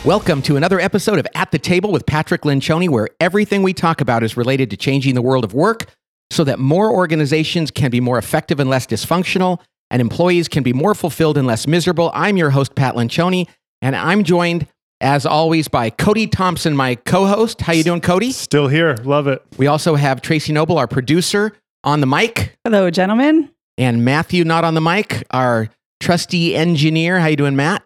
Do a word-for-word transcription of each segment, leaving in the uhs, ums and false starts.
Welcome to another episode of At the Table with Patrick Lencioni, where everything we talk about is related to changing the world of work so that more organizations can be more effective and less dysfunctional, and employees can be more fulfilled and less miserable. I'm your host, Pat Lencioni, and I'm joined, as always, by Cody Thompson, my co-host. How you doing, Cody? Still here. Love it. We also have Tracy Noble, our producer, on the mic. Hello, gentlemen. And Matthew, not on the mic, our trusty engineer. How you doing, Matt?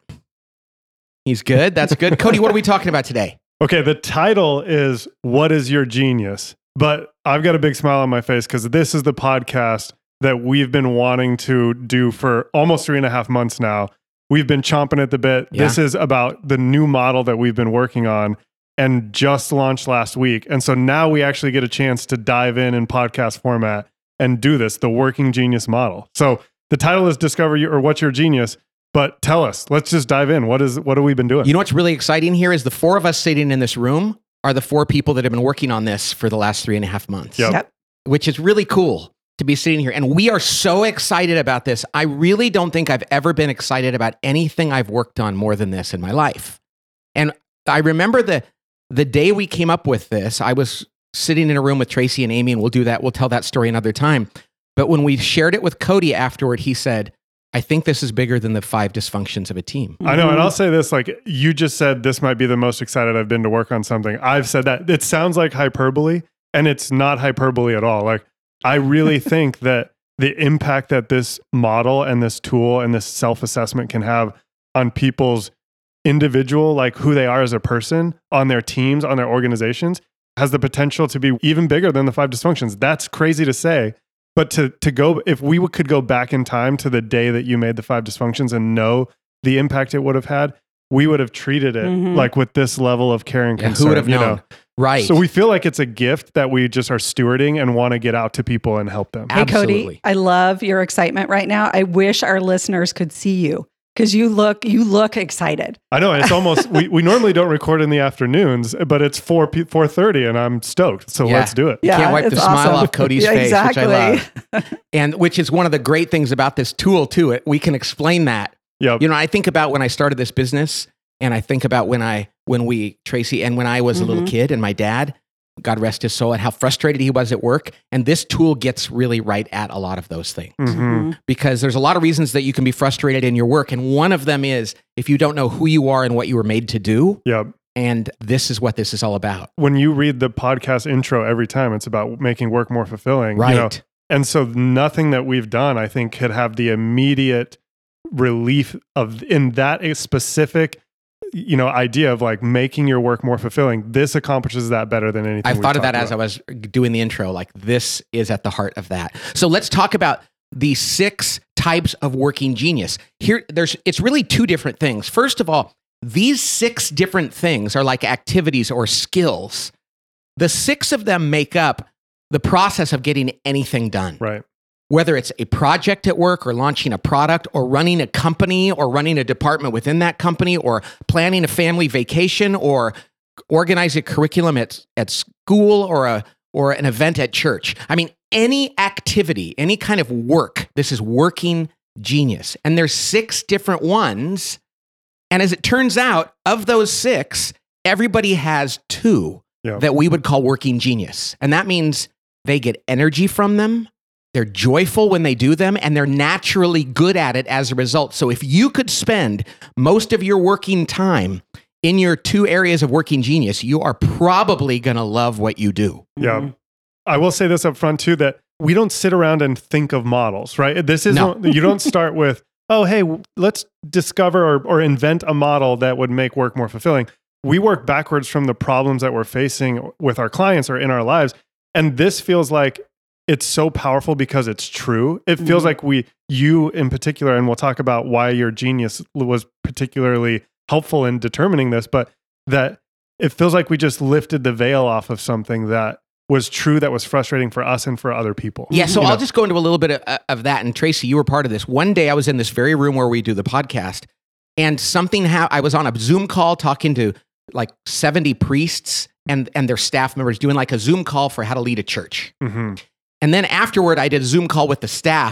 He's good. That's good. Cody, what are we talking about today? Okay, the title is What is Your Genius? But I've got a big smile on my face because this is the podcast that we've been wanting to do for almost three and a half months now. We've been chomping at the bit. Yeah. This is about the new model that we've been working on and just launched last week. And so now we actually get a chance to dive in in podcast format and do this, the Working Genius model. So the title is Discover Your, or What's Your Genius? But tell us, let's just dive in. What is what have we been doing? You know what's really exciting here is the four of us sitting in this room are the four people that have been working on this for the last three and a half months, Yep. Yep. which is really cool to be sitting here. And we are so excited about this. I really don't think I've ever been excited about anything I've worked on more than this in my life. And I remember the the day we came up with this, I was sitting in a room with Tracy and Amy, and we'll do that. We'll tell that story another time. But when we shared it with Cody afterward, he said, I think this is bigger than the five dysfunctions of a team. I know, and I'll say this, like you just said, this might be the most excited I've been to work on something. I've said that. It sounds like hyperbole, and it's not hyperbole at all. Like I really think that the impact that this model and this tool and this self-assessment can have on people's individual, like who they are as a person, on their teams, on their organizations, has the potential to be even bigger than the five dysfunctions. That's crazy to say. But to to go, if we could go back in time to the day that you made the five dysfunctions and know the impact it would have had, we would have treated it Mhm. like with this level of care and Yeah, concern. who would have you known? know? Right. So we feel like it's a gift that we just are stewarding and want to get out to people and help them. Hey, Absolutely. Cody, I love your excitement right now. I wish our listeners could see you because you look you look excited. I know, and it's almost we, we normally don't record in the afternoons, but it's four four thirty, and I'm stoked. So Yeah. let's do it. You can't wipe the it's smile awesome. off Cody's Yeah, face, exactly. which I love. And which is one of the great things about this tool too. It, we can explain that. Yep. You know, I think about when I started this business, and I think about when I, when we, Tracy, and when I was a little Mhm. kid, and my dad, God rest his soul, and how frustrated he was at work. And this tool gets really right at a lot of those things. Mhm. Because there's a lot of reasons that you can be frustrated in your work. And one of them is if you don't know who you are and what you were made to do. Yep. And this is what this is all about. When you read the podcast intro every time, it's about making work more fulfilling. Right. You know? And so nothing that we've done, I think, could have the immediate relief of in that a specific, you know, idea of like making your work more fulfilling. This accomplishes that better than anything. I we've thought of that talked as I about. was doing the intro. Like this is at the heart of that. So let's talk about the six types of working genius. Here, there's it's really two different things. First of all, these six different things are like activities or skills. The six of them make up the process of getting anything done. Right. Whether it's a project at work or launching a product or running a company or running a department within that company or planning a family vacation or organizing a curriculum at, at school or a or an event at church. I mean, any activity, any kind of work, this is working genius. And there's six different ones. And as it turns out, of those six, everybody has two Yeah. that we would call working genius. And that means they get energy from them. They're joyful when they do them, and they're naturally good at it as a result. So if you could spend most of your working time in your two areas of working genius, you are probably going to love what you do. Yeah. Mhm. I will say this up front too, that we don't sit around and think of models, right? This is No. you don't start with, oh, hey, w- let's discover or, or invent a model that would make work more fulfilling. We work backwards from the problems that we're facing with our clients or in our lives. And this feels like it's so powerful because it's true. It feels Mhm. like we, you in particular, and we'll talk about why your genius was particularly helpful in determining this, but that it feels like we just lifted the veil off of something that was true, that was frustrating for us and for other people. Yeah, so You I'll know? just go into a little bit of, of that. And Tracy, you were part of this. One day I was in this very room where we do the podcast, and something ha- I was on a Zoom call talking to like seventy priests and, and their staff members, doing like a Zoom call for how to lead a church. Mhm. And then afterward, I did a Zoom call with the staff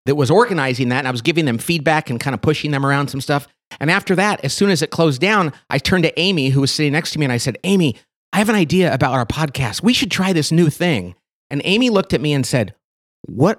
that was organizing that, and I was giving them feedback and kind of pushing them around some stuff. And after that, as soon as it closed down, I turned to Amy, who was sitting next to me, and I said, Amy, I have an idea about our podcast. We should try this new thing. And Amy looked at me and said, what?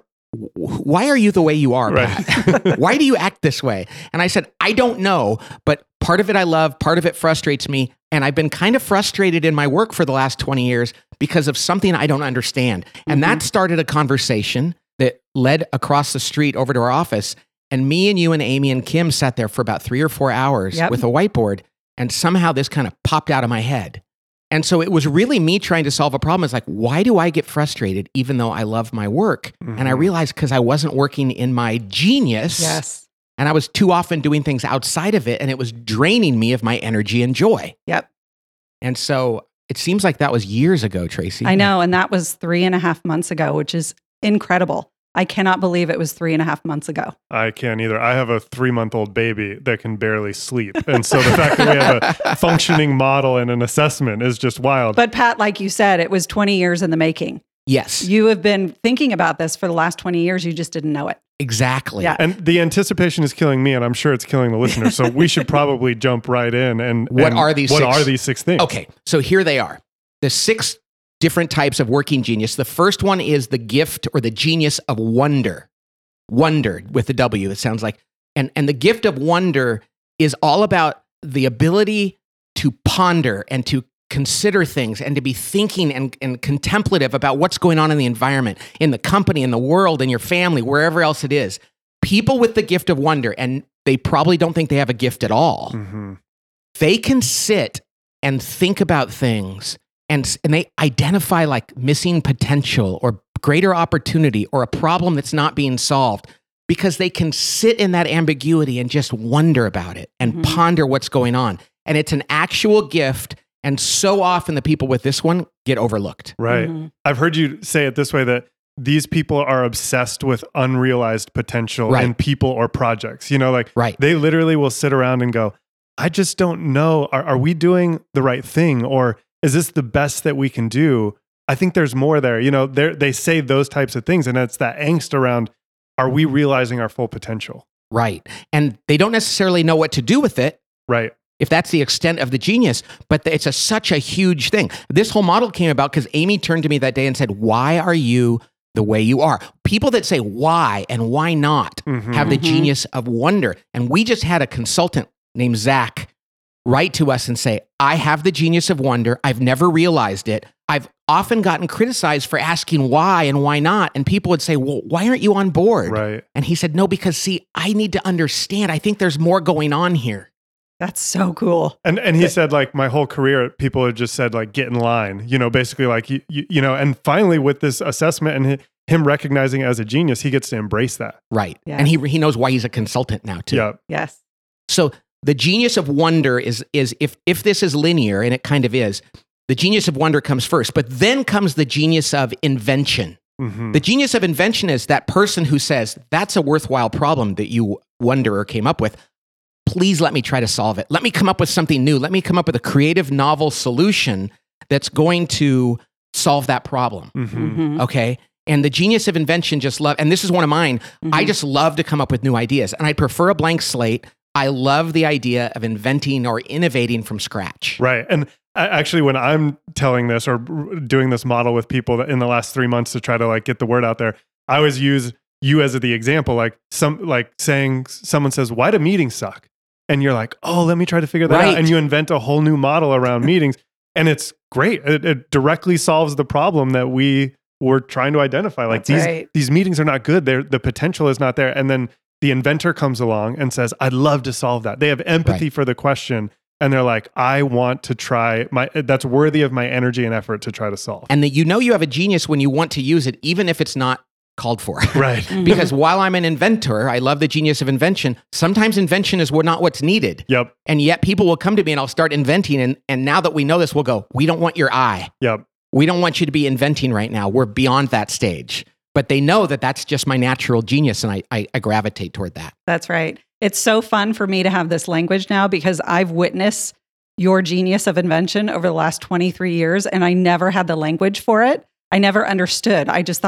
Why are you the way you are, Right. Pat? Why do you act this way? And I said, I don't know, but part of it I love, part of it frustrates me. And I've been kind of frustrated in my work for the last twenty years because of something I don't understand. And Mhm. that started a conversation that led across the street over to our office. And me and you and Amy and Kim sat there for about three or four hours Yep. with a whiteboard. And somehow this kind of popped out of my head. And so it was really me trying to solve a problem. It's like, why do I get frustrated even though I love my work? And I Mhm. realized because I wasn't working in my genius. Yes. And I was too often doing things outside of it, and it was draining me of my energy and joy. Yep. And so it seems like that was years ago, Tracy. I know. And that was three and a half months ago, which is incredible. I cannot believe it was three and a half months ago. I can't either. I have a three month old baby that can barely sleep. And so the fact that we have a functioning model and an assessment is just wild. But Pat, like you said, it was twenty years in the making. Yes, You have been thinking about this for the last twenty years. You just didn't know it. exactly. Yeah. And the anticipation is killing me, and I'm sure it's killing the listener. So we should probably jump right in. And What and are these What six? are these six things? Okay, so here they are. The six different types of working genius. The first one is the gift or the genius of wonder. Wonder with the W, it sounds like. And, and the gift of wonder is all about the ability to ponder and to consider things and to be thinking and, and contemplative about what's going on in the environment, in the company, in the world, in your family, wherever else it is. People with the gift of wonder, and they probably don't think they have a gift at all, Mhm. they can sit and think about things and, and they identify like missing potential or greater opportunity or a problem that's not being solved because they can sit in that ambiguity and just wonder about it and Mhm. ponder what's going on. And it's an actual gift. And so often the people with this one get overlooked. Right. Mhm. I've heard you say it this way, that these people are obsessed with unrealized potential Right. in people or projects. You know, like Right. they literally will sit around and go, I just don't know. Are, are we doing the right thing? Or is this the best that we can do? I think there's more there. You know, they they say those types of things. And it's that angst around, are we realizing our full potential? Right. And they don't necessarily know what to do with it, Right. if that's the extent of the genius, but it's a, such a huge thing. This whole model came about because Amy turned to me that day and said, why are you the way you are? People that say why and why not Mhm. have the Mhm. genius of wonder. And we just had a consultant named Zach write to us and say, I have the genius of wonder. I've never realized it. I've often gotten criticized for asking why and why not. And people would say, well, why aren't you on board? Right. And he said, no, because see, I need to understand. I think there's more going on here. That's so cool. And and he said, like, my whole career, people had just said, like, get in line, you know, basically like, you, you, you know, and finally with this assessment and hi- him recognizing it as a genius, he gets to embrace that. Right. Yes. And he, he knows why he's a consultant now too. Yeah. Yes. So the genius of wonder is, is if, if this is linear, and it kind of is, the genius of wonder comes first, but then comes the genius of invention. Mhm. The genius of invention is that person who says, that's a worthwhile problem that you wonder or came up with. Please let me try to solve it. Let me come up with something new. Let me come up with a creative, novel solution that's going to solve that problem. Mhm. Mhm. Okay. And the genius of invention just love, and this is one of mine. I Mhm. just love to come up with new ideas, and I prefer a blank slate. I love the idea of inventing or innovating from scratch. Right. And I, actually, when I'm telling this or r- doing this model with people that in the last three months to try to like get the word out there, I always use you as the example, like some, like saying someone says, why do meetings suck? And you're like, oh, let me try to figure that Right. out. And you invent a whole new model around meetings. And it's great. It, it directly solves the problem that we were trying to identify. Like That's these, right. these meetings are not good. They're, the potential is not there. And then the inventor comes along and says, I'd love to solve that. They have empathy Right. for the question. And they're like, I want to try my, that's worthy of my energy and effort to try to solve. And that you know you have a genius when you want to use it, even if it's not called for. Right. Mhm. Because while I'm an inventor, I love the genius of invention. Sometimes invention is what- not what's needed. Yep. And yet people will come to me and I'll start inventing. And, and now that we know this, we'll go, we don't want your eye. Yep. We don't want you to be inventing right now. We're beyond that stage. But they know that that's just my natural genius. And I, I, I gravitate toward that. That's right. It's so fun for me to have this language now because I've witnessed your genius of invention over the last twenty-three years, and I never had the language for it. I never understood. I just thought,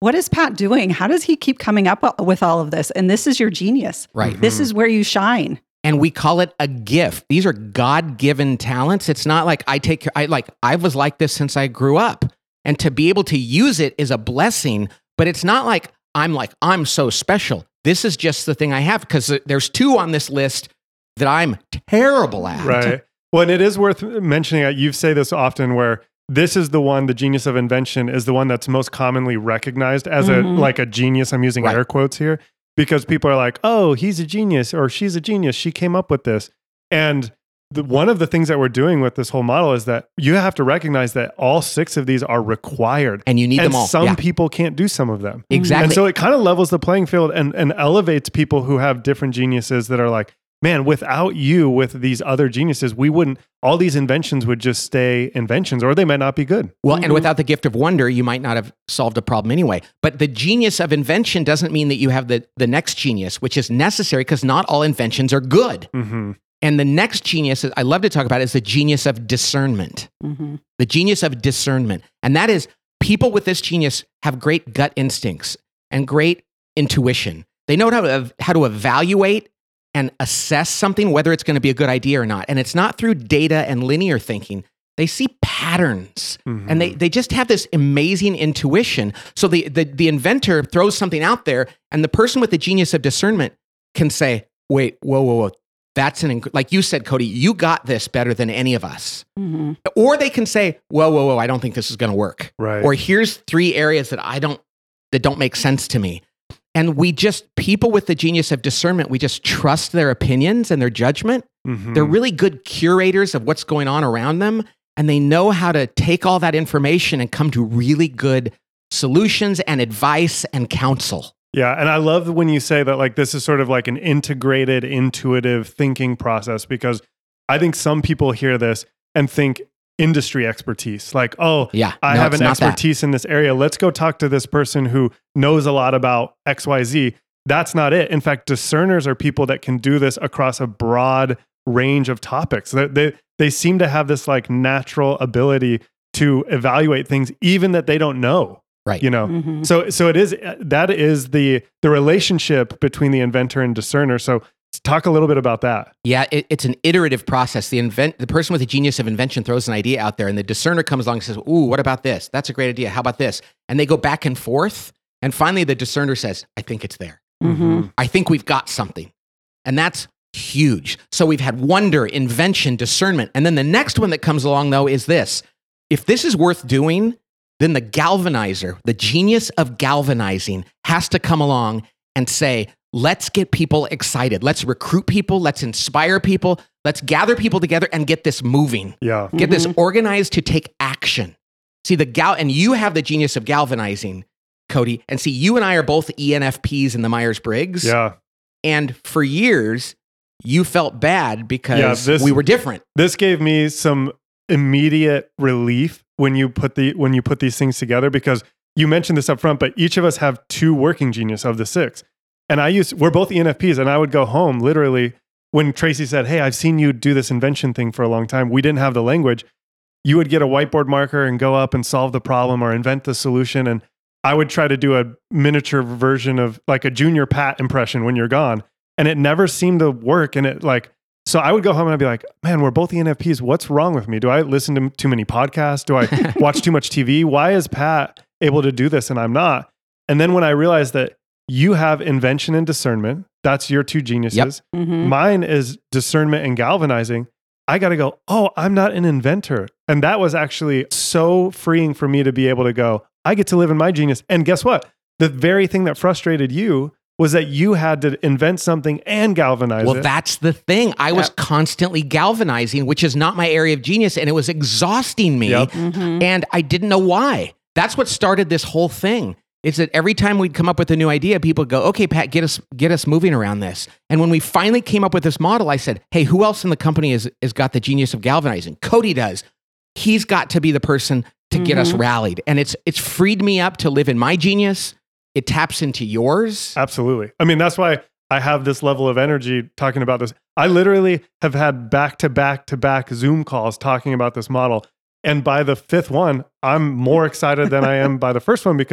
what is Pat doing? How does he keep coming up with all of this? And this is your genius. Right. This is where you shine. And we call it a gift. These are God-given talents. It's not like I take, I like, I was like this since I grew up. And to be able to use it is a blessing, but it's not like I'm like, I'm so special. This is just the thing I have, because there's two on this list that I'm terrible at. Right. Well, and it is worth mentioning, you say this often, where this is the one, the genius of invention is the one that's most commonly recognized as Mhm. a like a genius. I'm using Right. air quotes here because people are like, oh, he's a genius or she's a genius. She came up with this. And the, one of the things that we're doing with this whole model is that you have to recognize that all six of these are required. And you need and them all. some Yeah. people can't do some of them. Exactly. And so it kind of levels the playing field and, and elevates people who have different geniuses that are like, man, without you, with these other geniuses, we wouldn't, all these inventions would just stay inventions, or they might not be good. Well, Mhm. and without the gift of wonder, you might not have solved a problem anyway. But the genius of invention doesn't mean that you have the, the next genius, which is necessary because not all inventions are good. Mm-hmm. And the next genius I love to talk about is the genius of discernment. Mhm. The genius of discernment. And that is, people with this genius have great gut instincts and great intuition. They know how to, how to evaluate and assess something, whether it's going to be a good idea or not. And it's not through data and linear thinking. They see patterns Mhm. and they, they just have this amazing intuition. So the, the, the inventor throws something out there, and the person with the genius of discernment can say, wait, whoa, whoa, whoa. That's an, inc- like you said, Cody, you got this better than any of us. Mhm. Or they can say, whoa, whoa, whoa, I don't think this is going to work. Right. Or here's three areas that I don't, that don't make sense to me. And we just, people with the genius of discernment, we just trust their opinions and their judgment. Mhm. They're really good curators of what's going on around them. And they know how to take all that information and come to really good solutions and advice and counsel. Yeah. And I love when you say that, like, this is sort of like an integrated, intuitive thinking process, because I think some people hear this and think industry expertise, like, oh, Yeah. I no, have it's an not that. expertise in this area. Let's go talk to this person who knows a lot about X Y Z. That's not it. In fact, discerners are people that can do this across a broad range of topics. They, they, they seem to have this like natural ability to evaluate things, even that they don't know. Right. You know, Mhm. so so it is that is the the relationship between the inventor and discerner. So talk a little bit about that. Yeah, it, it's an iterative process. The invent, the person with the genius of invention throws an idea out there, and the discerner comes along and says, "Ooh, what about this? That's a great idea. How about this?" And they go back and forth, and finally, the discerner says, "I think it's there. Mhm. I think we've got something," and that's huge. So we've had wonder, invention, discernment, and then the next one that comes along though is this: if this is worth doing, then the galvanizer, the genius of galvanizing, has to come along and say, let's get people excited. Let's recruit people. Let's inspire people. Let's gather people together and get this moving. Yeah. Get this organized to take action. See, the gal, and you have the genius of galvanizing, Cody. And see, you and I are both E N F Ps in the Myers-Briggs. Yeah. And for years, you felt bad because Yeah, this- we were different. This gave me some immediate relief when you put the when you put these things together, because you mentioned this up front, but each of us have two working genius of the six. And I used, we're both E N F Ps, and I would go home literally when Tracy said, "Hey, I've seen you do this invention thing for a long time." We didn't have the language. You would get a whiteboard marker and go up and solve the problem or invent the solution. And I would try to do a miniature version of like a Junior Pat impression when you're gone. And it never seemed to work. And it like, so I would go home and I'd be like, man, we're both E N F Ps. What's wrong with me? Do I listen to too many podcasts? Do I watch too much T V? Why is Pat able to do this and I'm not? And then when I realized that you have invention and discernment, that's your two geniuses. Yep. Mhm. Mine is discernment and galvanizing. I got to go, oh, I'm not an inventor. And that was actually so freeing for me to be able to go, I get to live in my genius. And guess what? The very thing that frustrated you was that you had to invent something and galvanize Well, it. that's the thing. I was constantly galvanizing, which is not my area of genius, and it was exhausting me. Yep. Mhm. And I didn't know why. That's what started this whole thing. Is that every time we'd come up with a new idea, people would go, "Okay, Pat, get us get us moving around this." And when we finally came up with this model, I said, "Hey, who else in the company has, has got the genius of galvanizing?" Cody does. He's got to be the person to get us Mhm. rallied. And it's it's freed me up to live in my genius. It taps into yours. Absolutely. I mean, that's why I have this level of energy talking about this. I literally have had back to back to back Zoom calls talking about this model. And by the fifth one, I'm more excited than I am by the first one, because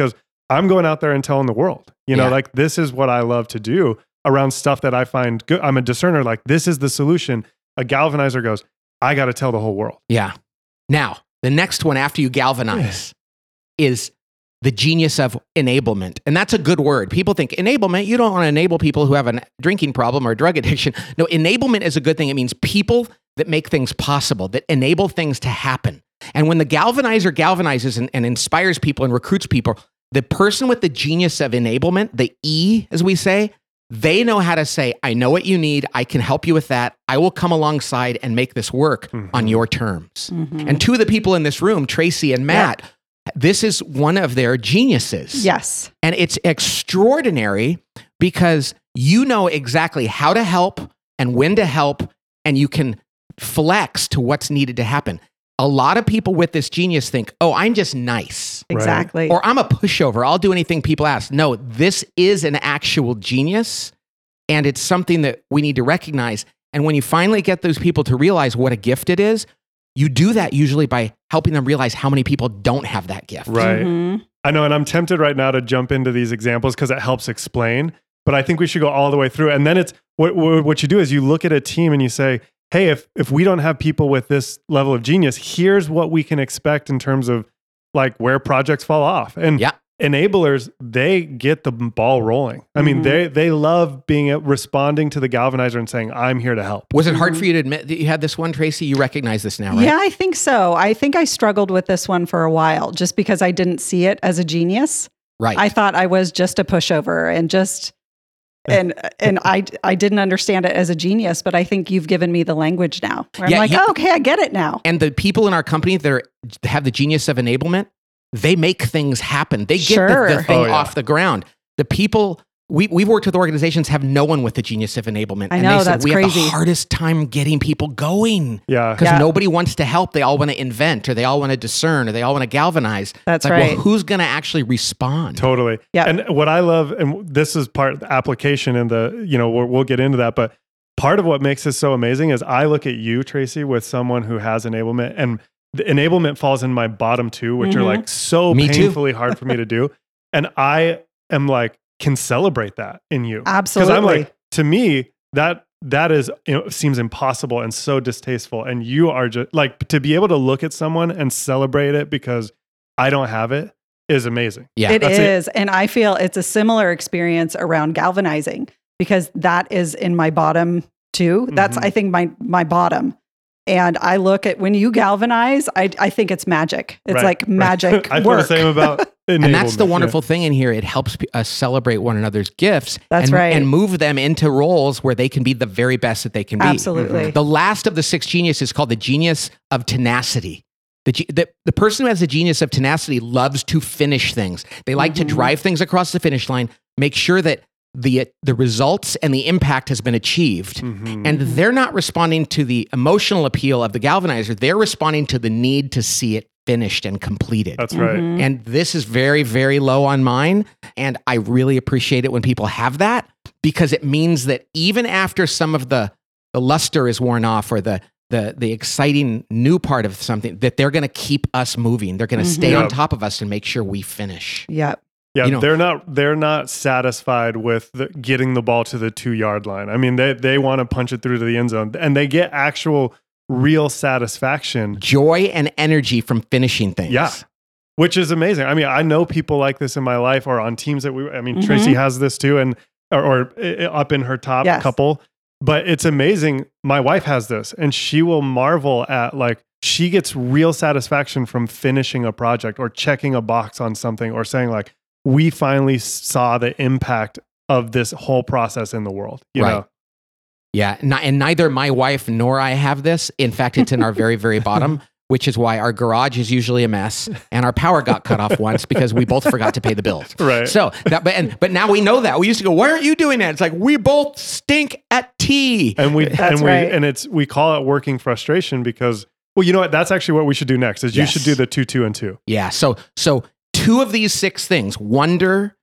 I'm going out there and telling the world, you know, Yeah. like this is what I love to do around stuff that I find good. I'm a discerner. Like this is the solution. A galvanizer goes, I got to tell the whole world. Yeah. Now, the next one after you galvanize is the genius of enablement. And that's a good word. People think enablement, you don't want to enable people who have a drinking problem or drug addiction. No, enablement is a good thing. It means people that make things possible, that enable things to happen. And when the galvanizer galvanizes and, and inspires people and recruits people, the person with the genius of enablement, the E, as we say, they know how to say, I know what you need. I can help you with that. I will come alongside and make this work Mhm. on your terms. Mhm. And two of the people in this room, Tracy and Matt, this is one of their geniuses. Yes. And it's extraordinary because you know exactly how to help and when to help, and you can flex to what's needed to happen. A lot of people with this genius think, oh, I'm just nice. Right. Exactly. Or I'm a pushover. I'll do anything people ask. No, this is an actual genius, and it's something that we need to recognize. And when you finally get those people to realize what a gift it is, you do that usually by helping them realize how many people don't have that gift. Right. Mhm. I know. And I'm tempted right now to jump into these examples because it helps explain, but I think we should go all the way through. And then it's what, what, what you do is you look at a team and you say, hey, if, if we don't have people with this level of genius, here's what we can expect in terms of like where projects fall off. And Yeah. enablers, they get the ball rolling. I mean, Mhm. they, they love being responding to the galvanizer and saying, I'm here to help. Was it hard for you to admit that you had this one, Tracy? You recognize this now, right? Yeah, I think so. I think I struggled with this one for a while just because I didn't see it as a genius. Right. I thought I was just a pushover and just and and I I didn't understand it as a genius, but I think you've given me the language now. Where I'm Yeah, like, you- oh, okay, I get it now. and the people in our company that are, have the genius of enablement, they make things happen. They get the, Sure. the thing Oh, yeah. off the ground. The people, we, we've worked with organizations have no one with the genius of enablement. I and know, they said, that's we have crazy. the hardest time getting people going Yeah. because Yeah. nobody wants to help. They all want to invent, or they all want to discern, or they all want to galvanize. That's It's like, right. well, who's going to actually respond? Totally. Yeah. And what I love, and this is part of the application in the, you know, we'll, we'll get into that, but part of what makes this so amazing is I look at you, Tracy, with someone who has enablement, and the enablement falls in my bottom two, which are Mhm. like so Me too. painfully hard for me to do. And I am like, can celebrate that in you. Because Absolutely. I'm like, to me, that that is, you know, seems impossible and so distasteful. And you are just like, to be able to look at someone and celebrate it because I don't have it is amazing. Yeah. It That's it. is. And I feel it's a similar experience around galvanizing because that is in my bottom too. That's, Mhm. I think, my my bottom. And I look at when you galvanize, I, I think it's magic. It's Right, like right. magic I feel work. the same about And that's the enablement, yeah. wonderful thing in here. It helps p- us celebrate one another's gifts That's and, right. and move them into roles where they can be the very best that they can be. Absolutely. The last of the six geniuses is called the genius of tenacity. The, ge- the, the person who has the genius of tenacity loves to finish things. They like to Mhm. drive things across the finish line, make sure that the, the results and the impact has been achieved. Mhm. And they're not responding to the emotional appeal of the galvanizer. They're responding to the need to see it finished and completed. That's right. Mhm. And this is very, very low on mine. And I really appreciate it when people have that because it means that even after some of the, the luster is worn off or the, the, the exciting new part of something, that they're going to keep us moving. They're going to stay Mhm. on Yeah. top of us and make sure we finish. Yeah. Yeah, You know- they're not they're not satisfied with the, getting the ball to the two yard line. I mean, they they want to punch it through to the end zone, and they get actual real satisfaction. Joy and energy from finishing things. Yeah. Which is amazing. I mean, I know people like this in my life or on teams that we. I mean, Mhm. Tracy has this too, and or, or uh, up in her top Yes. couple. But it's amazing. My wife has this, and she will marvel at like she gets real satisfaction from finishing a project or checking a box on something or saying like, we finally saw the impact of this whole process in the world. You Right. know, Yeah. N- and neither my wife nor I have this. In fact, it's in our very, very bottom, which is why our garage is usually a mess and our power got cut off once because we both forgot to pay the bills. right? So that, but, and, but now we know that. We used to go, why aren't you doing that? It's like, we both stink at tea. and we That's and we right. and it's we call it working frustration because well, you know what? That's actually what we should do next. Is you Yes. should do the two, two, and two. Yeah. So, so two of these six things, wonder,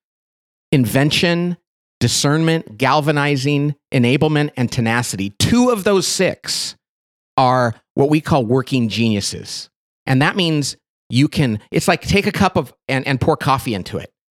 invention, discernment, galvanizing, enablement, and tenacity, two of those six are what we call working geniuses. And that means you can, it's like take a cup of and, and pour coffee into it.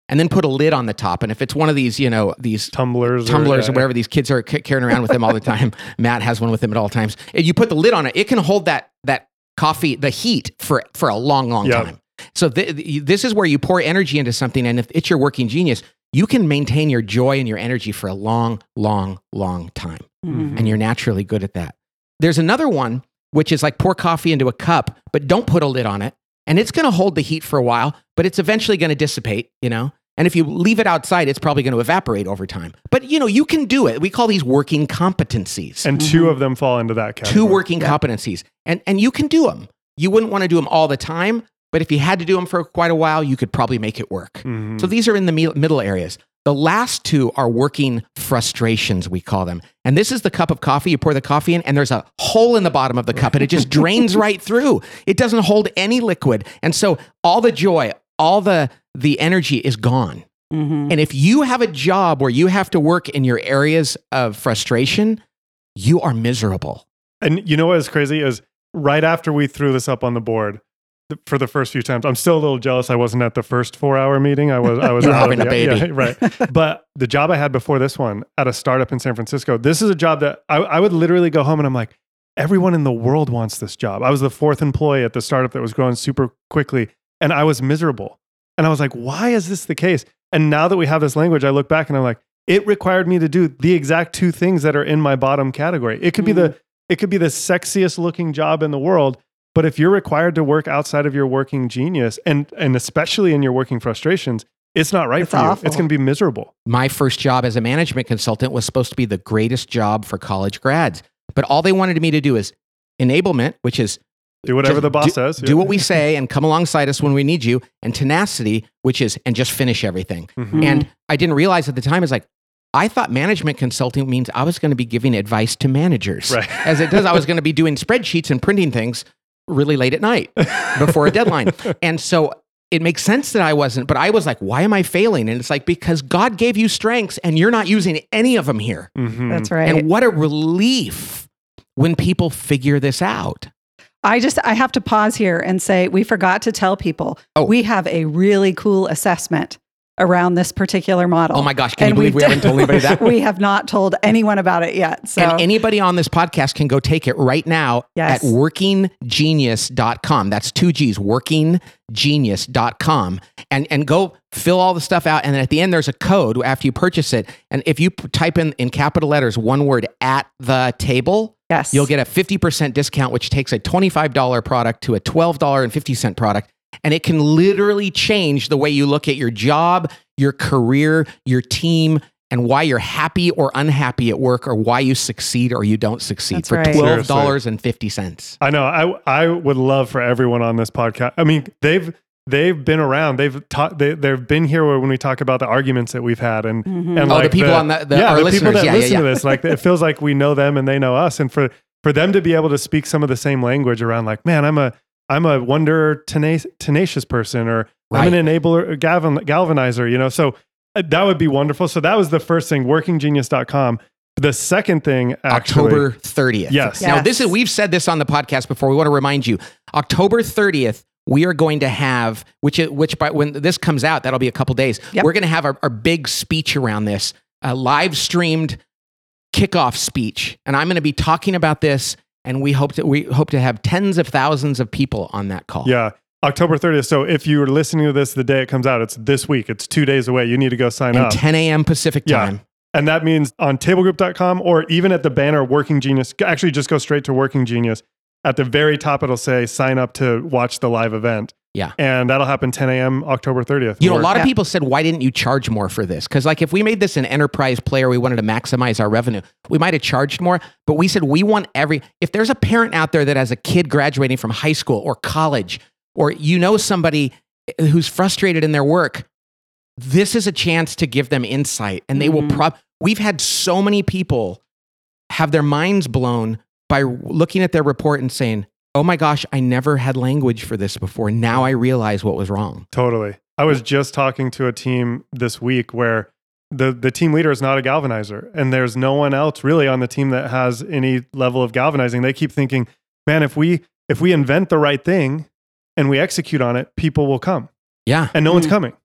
and then put a lid on the top. And if it's one of these, you know, these tumblers, tumblers or, or whatever, these kids are c- carrying around with them all the time. Matt has one with him at all times. And you put the lid on it, it can hold that that coffee, the heat for for a long, long Yep. time. So th- th- this is where you pour energy into something, and if it's your working genius, you can maintain your joy and your energy for a long, long, long time. Mhm. And you're naturally good at that. There's another one, which is like pour coffee into a cup, but don't put a lid on it. And it's going to hold the heat for a while, but it's eventually going to dissipate, you know? And if you leave it outside, it's probably going to evaporate over time. But, you know, you can do it. We call these working competencies. and two of them fall into that category. Two working competencies. And, and you can do them. You wouldn't want to do them all the time, but if you had to do them for quite a while, you could probably make it work. Mhm. So these are in the me- middle areas. The last two are working frustrations, we call them. And this is the cup of coffee. You pour the coffee in, and there's a hole in the bottom of the cup, and it just drains right through. It doesn't hold any liquid. And so all the joy, all the, the energy is gone. Mhm. And if you have a job where you have to work in your areas of frustration, you are miserable. And you know what is crazy is right after we threw this up on the board th- for the first few times, I'm still a little jealous I wasn't at the first four hour meeting. I was I was You were out of having a the- baby. yeah, right. But the job I had before this one at a startup in San Francisco, this is a job that I, I would literally go home and I'm like, everyone in the world wants this job. I was the fourth employee at the startup that was growing super quickly, and I was miserable. And I was like, why is this the case? And now that we have this language, I look back and I'm like, it required me to do the exact two things that are in my bottom category. It could be the it could be the sexiest looking job in the world, but if you're required to work outside of your working genius, and and especially in your working frustrations, it's not right It's for you. awful. It's going to be miserable. My first job as a management consultant was supposed to be the greatest job for college grads. But all they wanted me to do is enablement, which is Do whatever just the boss do, says. do what we say and come alongside us when we need you, and tenacity, which is and just finish everything. Mhm. And I didn't realize at the time, it's like, I thought management consulting means I was going to be giving advice to managers. Right. As it does, I was going to be doing spreadsheets and printing things really late at night before a deadline. And so it makes sense that I wasn't, but I was like, why am I failing? And it's like, because God gave you strengths and you're not using any of them here. Mhm. That's right. And what a relief when people figure this out. I just, I have to pause here and say, we forgot to tell people, Oh. we have a really cool assessment around this particular model. Oh my gosh, can you And believe we d- haven't told anybody that? We have not told anyone about it yet. So And anybody on this podcast can go take it right now Yes. at working genius dot com. That's two G's, working genius dot com. And, and go fill all the stuff out. And then at the end, there's a code after you purchase it. And if you p- type in, in capital letters, one word, at the table, yes, you'll get a fifty percent discount, which takes a twenty-five dollars product to a twelve dollars and fifty cent product. And it can literally change the way you look at your job, your career, your team, and why you're happy or unhappy at work, or why you succeed or you don't succeed That's for right. twelve dollars and fifty cents. I know. I I would love for everyone on this podcast. I mean, they've they've been around. They've taught. They they've been here when we talk about the arguments that we've had, and Mhm. and Oh, the like people on the- the- yeah, our the people listeners. that Yeah, yeah, listen to yeah. this. Like it feels like we know them and they know us, and for for them to be able to speak some of the same language around, like, man, I'm a I'm a wonder tenacious, tenacious person, or I'm an enabler, galvan, galvanizer. You know, so uh, that would be wonderful. So that was the first thing, working genius dot com. The second thing, actually, October thirtieth. Yes. Now, Yes. this is, we've said this on the podcast before. We want to remind you, October thirtieth, we are going to have, which, it- which by when this comes out, that'll be a couple days. Yep. We're going to have our, our big speech around this, a live streamed kickoff speech. And I'm going to be talking about this. And we hope to, we hope to have tens of thousands of people on that call. Yeah. October thirtieth. So if you're listening to this the day it comes out, it's this week. It's two days away. You need to go sign And up. ten a.m. Pacific Yeah. time. And that means on table group dot com or even at the banner Working Genius, actually just go straight to Working Genius. At the very top, it'll say sign up to watch the live event. Yeah. And that'll happen ten a.m. October thirtieth. You know, a lot of Yeah. people said, why didn't you charge more for this? Because, like, if we made this an enterprise player, we wanted to maximize our revenue, we might have charged more. But we said, we want every, if there's a parent out there that has a kid graduating from high school or college, or you know somebody who's frustrated in their work, this is a chance to give them insight. And they will Mhm. prob, we've had so many people have their minds blown by looking at their report and saying, oh my gosh, I never had language for this before. Now I realize what was wrong. Totally. I was just talking to a team this week where the, the team leader is not a galvanizer, and there's no one else really on the team that has any level of galvanizing. They keep thinking, man, if we if we invent the right thing and we execute on it, people will come. Yeah. And no one's Mm. coming.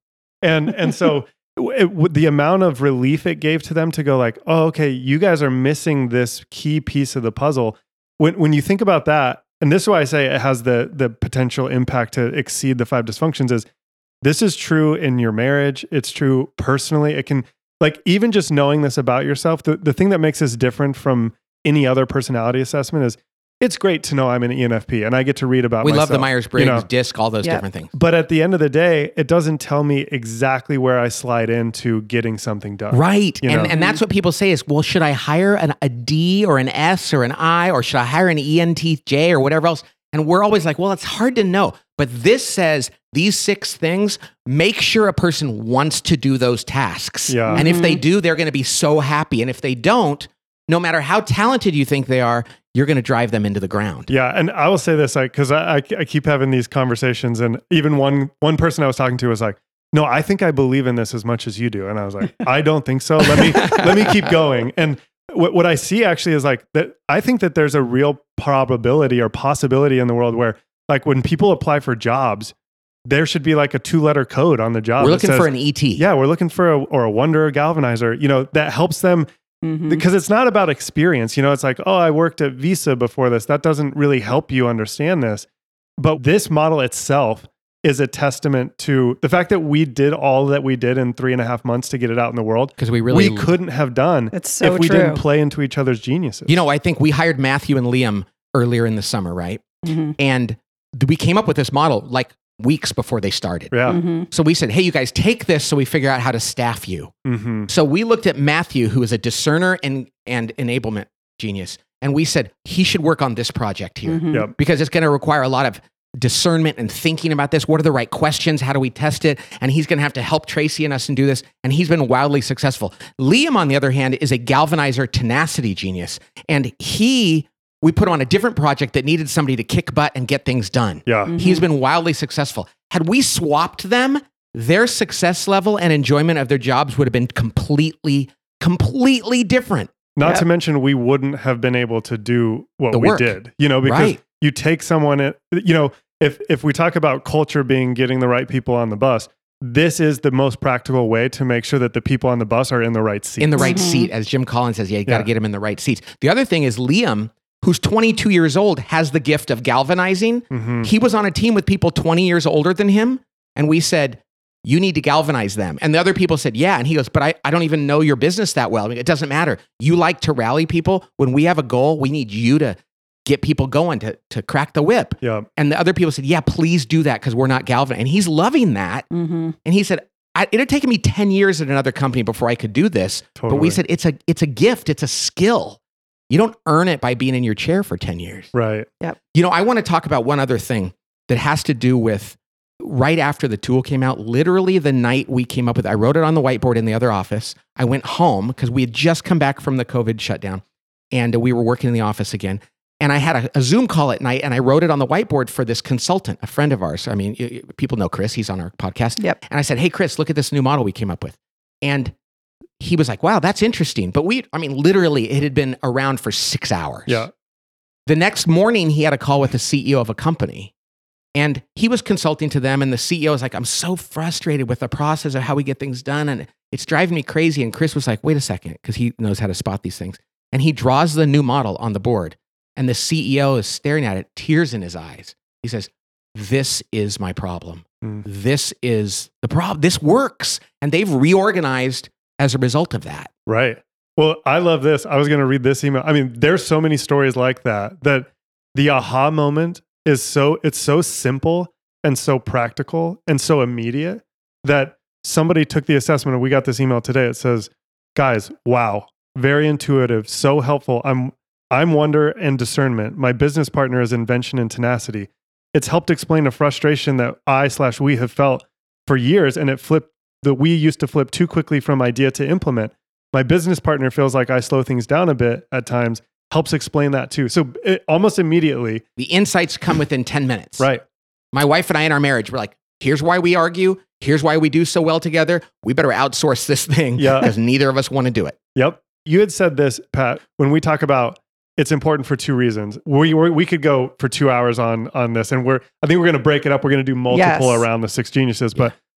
And and so it, it, the amount of relief it gave to them to go like, oh, okay, you guys are missing this key piece of the puzzle. When when you think about that, and this is why I say it has the the potential impact to exceed the five dysfunctions, is this is true in your marriage. It's true personally. It can, like, even just knowing this about yourself, the, the thing that makes this different from any other personality assessment is it's great to know I'm an E N F P and I get to read about we myself. love the Myers-Briggs, you know? DISC, all those Yep. different things. But at the end of the day, it doesn't tell me exactly where I slide into getting something done. Right. You And know? and that's what people say is, well, should I hire an, a D or an S or an I, or should I hire an E N T J or whatever else? And we're always like, well, it's hard to know. But this says these six things, make sure a person wants to do those tasks. Yeah. And if they do, they're going to be so happy. And if they don't, no matter how talented you think they are, you're going to drive them into the ground. Yeah, and I will say this, like, because I, I I keep having these conversations, and even one one person I was talking to was like, "No, I think I believe in this as much as you do," and I was like, "I don't think so. Let me let me keep going." And what what I see actually is like that. I think that there's a real probability or possibility in the world where, like, when people apply for jobs, there should be like a two letter code on the job. We're that looking says, for an E T. Yeah, we're looking for a or a wonder galvanizer. You know, that helps them. Mhm. Because it's not about experience. You know, it's like, oh, I worked at Visa before this. That doesn't really help you understand this. But this model itself is a testament to the fact that we did all that we did in three and a half months to get it out in the world. Because we really, we couldn't have done It's so if we true. didn't play into each other's geniuses. you know, I think we hired Matthew and Liam earlier in the summer, right? Mhm. And th- we came up with this model like weeks before they started. yeah. Mhm. So we said, hey, you guys take this so we figure out how to staff you. Mm-hmm. So we looked at Matthew, who is a discerner and, and enablement genius, and we said he should work on this project here Mhm. Yep. because it's going to require a lot of discernment and thinking about this. What are the right questions? How do we test it? And he's going to have to help Tracy and us and do this. And he's been wildly successful. Liam, on the other hand, is a galvanizer tenacity genius. And he, we put on a different project that needed somebody to kick butt and get things done. Yeah. Mhm. He's been wildly successful. Had we swapped them, their success level and enjoyment of their jobs would have been completely, completely different. Not Yep. to mention, we wouldn't have been able to do what The we work. did, you know, because Right. you take someone, at, you know, if if we talk about culture being getting the right people on the bus, this is the most practical way to make sure that the people on the bus are in the right seat. In the right Mhm. seat, as Jim Collins says, yeah, you got to Yeah. get him in the right seats. The other thing is Liam, who's twenty-two years old, has the gift of galvanizing. Mhm. He was on a team with people twenty years older than him. And we said, you need to galvanize them. And the other people said, yeah. And he goes, but I, I don't even know your business that well. I mean, it doesn't matter. You like to rally people. When we have a goal, we need you to get people going to, to crack the whip. Yeah. And the other people said, yeah, please do that because we're not galvanized. And he's loving that. Mhm. And he said, I, it had taken me ten years at another company before I could do this. But Totally. we said, it's a, it's a gift. It's a skill. You don't earn it by being in your chair for ten years. Right. You know, I want to talk about one other thing that has to do with right after the tool came out, literally the night we came up with it, I wrote it on the whiteboard in the other office. I went home because we had just come back from the COVID shutdown and we were working in the office again. And I had a, a Zoom call at night and I wrote it on the whiteboard for this consultant, a friend of ours. I mean, y- y- people know Chris, he's on our podcast. Yep. And I said, hey, Chris, look at this new model we came up with. And he was like, wow, that's interesting. But we, I mean, literally, it had been around for six hours. Yeah. The next morning, he had a call with the C E O of a company and he was consulting to them. And the C E O was like, I'm so frustrated with the process of how we get things done. And it's driving me crazy. And Chris was like, wait a second, because he knows how to spot these things. And he draws the new model on the board. And the C E O is staring at it, tears in his eyes. He says, this is my problem. Mm. This is the problem. This works. And they've reorganized as a result of that. Right. Well, I love this. I was going to read this email. I mean, there's so many stories like that, that the aha moment is so, it's so simple and so practical and so immediate that somebody took the assessment and we got this email today. It says, guys, wow, very intuitive, so helpful. I'm, I'm wonder and discernment. My business partner is invention and tenacity. It's helped explain a frustration that I slash we have felt for years, and it flipped the we used to flip too quickly from idea to implement. My business partner feels like I slow things down a bit at times, helps explain that too. So it, almost immediately, The insights come within ten minutes. right? My wife and I in our marriage, we're like, here's why we argue. Here's why we do so well together. We better outsource this thing Yeah. because neither of us want to do it. Yep. You had said this, Pat, when we talk about it's important for two reasons. We we we could go for two hours on on this, and we're I think we're going to break it up. We're going to do multiple Yes. around the six geniuses, but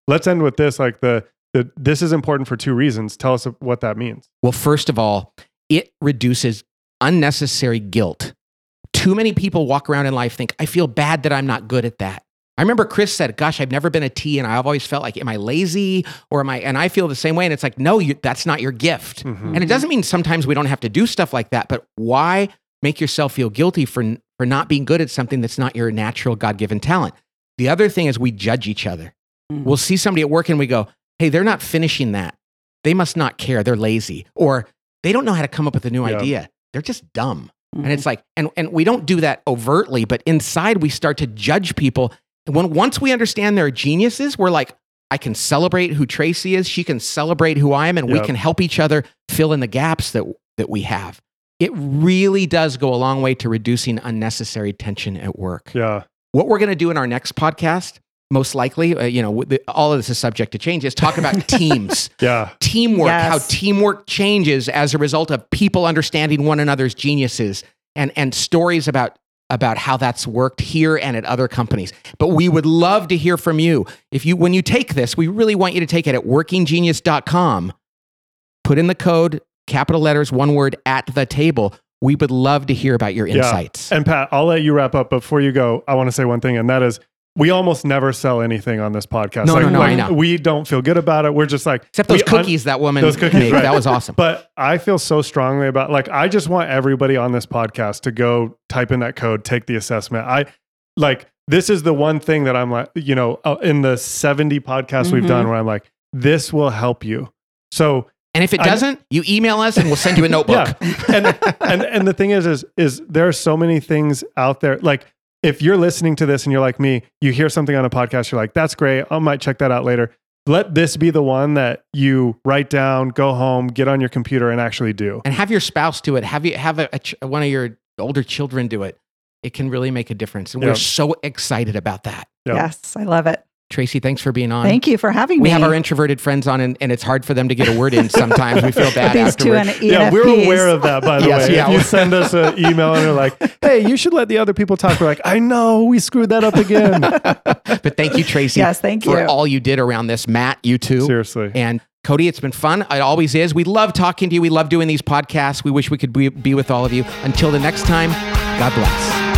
let's end with this. Like the, the, this is important for two reasons. Tell us what that means. Well, first of all, it reduces unnecessary guilt. Too many people walk around in life think, I feel bad that I'm not good at that. I remember Chris said, gosh, I've never been a T, and I've always felt like, am I lazy or am I, and I feel the same way. And it's like, no, you, that's not your gift. Mm-hmm. And it doesn't mean sometimes we don't have to do stuff like that, but why make yourself feel guilty for, for not being good at something that's not your natural God-given talent? The other thing is we judge each other. Mm-hmm. We'll see somebody at work and we go, hey, they're not finishing that. They must not care. They're lazy. Or they don't know how to come up with a new Yeah. idea. They're just dumb. Mm-hmm. And it's like, and, and we don't do that overtly, but inside we start to judge people. And when, once we understand they're geniuses, we're like, I can celebrate who Tracy is. She can celebrate who I am. And Yep. we can help each other fill in the gaps that, that we have. It really does go a long way to reducing unnecessary tension at work. Yeah. What we're going to do in our next podcast, most likely, uh, you know, the, all of this is subject to change, is talk about teams. Yeah. Teamwork, Yes. how teamwork changes as a result of people understanding one another's geniuses, and, and stories about, about how that's worked here and at other companies. But we would love to hear from you. If you, when you take this, we really want you to take it at working genius dot com, put in the code, capital letters, one word, at the table. We would love to hear about your insights. And Pat, I'll let you wrap up. Before you go, I want to say one thing, and that is, we almost never sell anything on this podcast. No, like, no, no, like, I know. We don't feel good about it. We're just like, Except those we un- cookies that woman those cookies, made. right. That was awesome. But I feel so strongly about, like, I just want everybody on this podcast to go type in that code, take the assessment. I like, this is the one thing that I'm like, you know, uh, in the seventy podcasts Mm-hmm. we've done where I'm like, this will help you. So, And if it I- doesn't, you email us and we'll send you a notebook. yeah. And, and, and the thing is, is, is there are so many things out there. Like, if you're listening to this and you're like me, you hear something on a podcast, you're like, that's great. I might check that out later. Let this be the one that you write down, go home, get on your computer and actually do. And have your spouse do it. Have you have a, a ch- one of your older children do it. It can really make a difference. And Yeah. we're so excited about that. Yeah. Yes, I love it. Tracy, thanks for being on. Thank you for having We me. have our introverted friends on, and, and it's hard for them to get a word in sometimes. We feel bad These two afterwards. N- Yeah, E N F Ps. we're aware of that, by the Yes, way. yeah. If you send us an email and they're like, hey, you should let the other people talk. We're like, I know, we screwed that up again. But thank you, Tracy. Yes, thank for you. all you did around this. Matt, you too. Seriously. And Cody, it's been fun. It always is. We love talking to you. We love doing these podcasts. We wish we could be, be with all of you. Until the next time, God bless.